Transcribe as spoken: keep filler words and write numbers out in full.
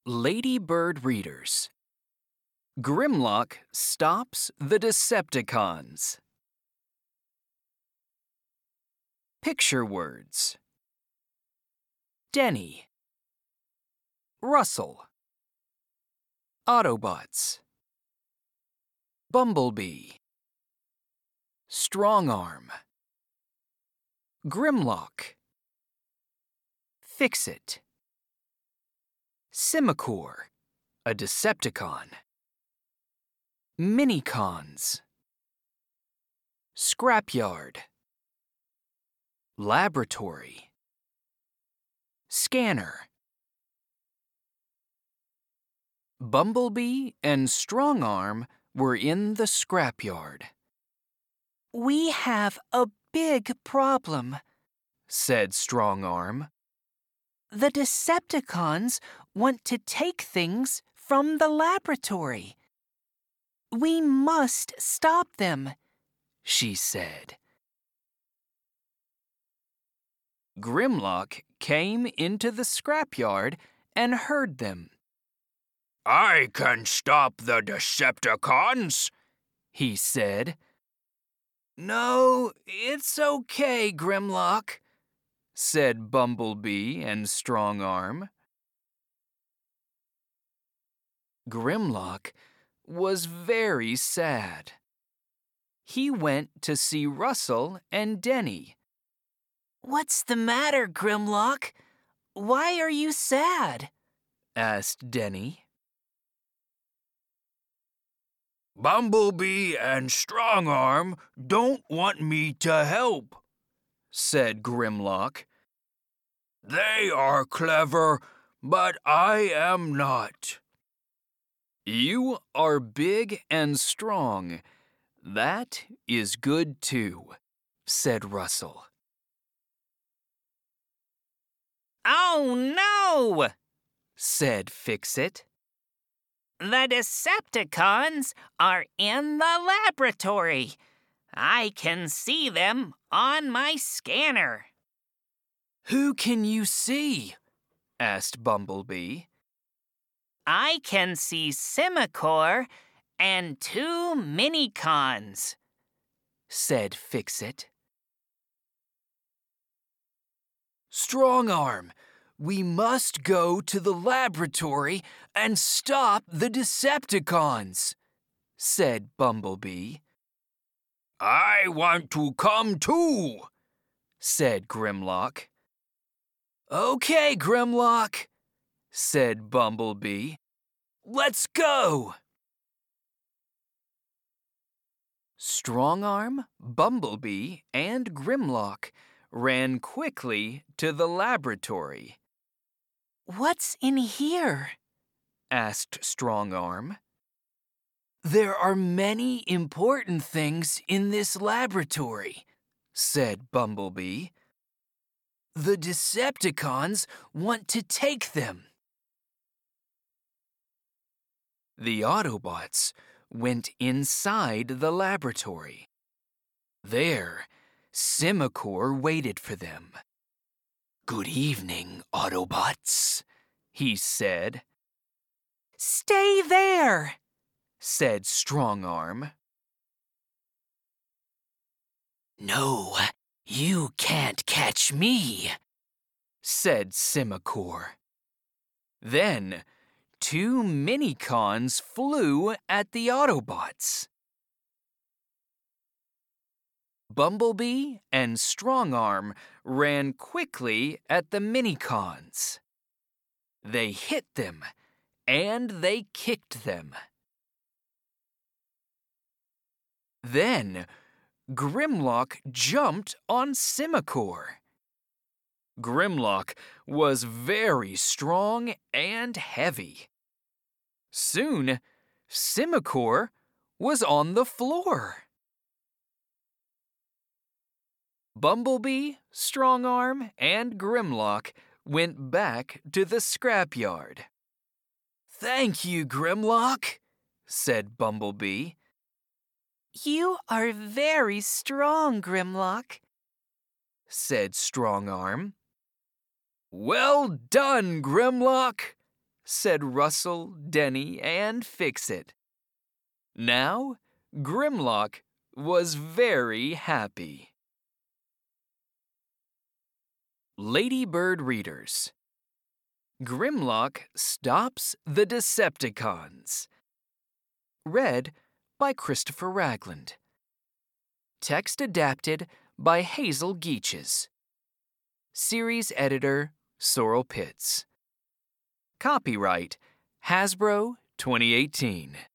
Ladybird Readers. Grimlock stops the Decepticons. Picture words. Denny, Russell, Autobots, Bumblebee, Strongarm, Grimlock, Fix-It, Simicore, a Decepticon, Minicons, Scrapyard, Laboratory, Scanner. Bumblebee and Strongarm were in the scrapyard. "We have a big problem," said Strongarm. "The Decepticons want to take things from the laboratory. We must stop them," she said. Grimlock came into the scrapyard and heard them. "I can stop the Decepticons," he said. "No, it's okay, Grimlock," said Bumblebee and Strongarm. Grimlock was very sad. He went to see Russell and Denny. "What's the matter, Grimlock? Why are you sad?" asked Denny. "Bumblebee and Strongarm don't want me to help," said Grimlock. "They are clever, but I am not." "You are big and strong. That is good too," said Russell. "Oh no!" said Fix-It. "The Decepticons are in the laboratory. I can see them on my scanner." "Who can you see?" asked Bumblebee. "I can see Simicore and two Minicons," said Fix-It. "Strongarm, we must go to the laboratory and stop the Decepticons," said Bumblebee. "I want to come too," said Grimlock. "Okay, Grimlock," said Bumblebee. "Let's go!" Strongarm, Bumblebee, and Grimlock ran quickly to the laboratory. "What's in here?" asked Strongarm. "There are many important things in this laboratory," said Bumblebee. "The Decepticons want to take them." The Autobots went inside the laboratory. There, Simicore waited for them. "Good evening, Autobots," he said. "Stay there," said Strongarm. "No, you can't catch me," said Simicore. Then, two Minicons flew at the Autobots. Bumblebee and Strongarm ran quickly at the Minicons. They hit them, and they kicked them. Then, Grimlock jumped on Simicore. Grimlock was very strong and heavy. Soon, Simicore was on the floor. Bumblebee, Strongarm, and Grimlock went back to the scrapyard. "Thank you, Grimlock," said Bumblebee. "You are very strong, Grimlock," said Strongarm. "Well done, Grimlock," said Russell, Denny, and Fix-It. Now, Grimlock was very happy. Ladybird Readers. Grimlock Stops the Decepticons. Read by Christopher Ragland. Text adapted by Hazel Geaches. Series editor Sorrel Pitts. Copyright Hasbro twenty eighteen.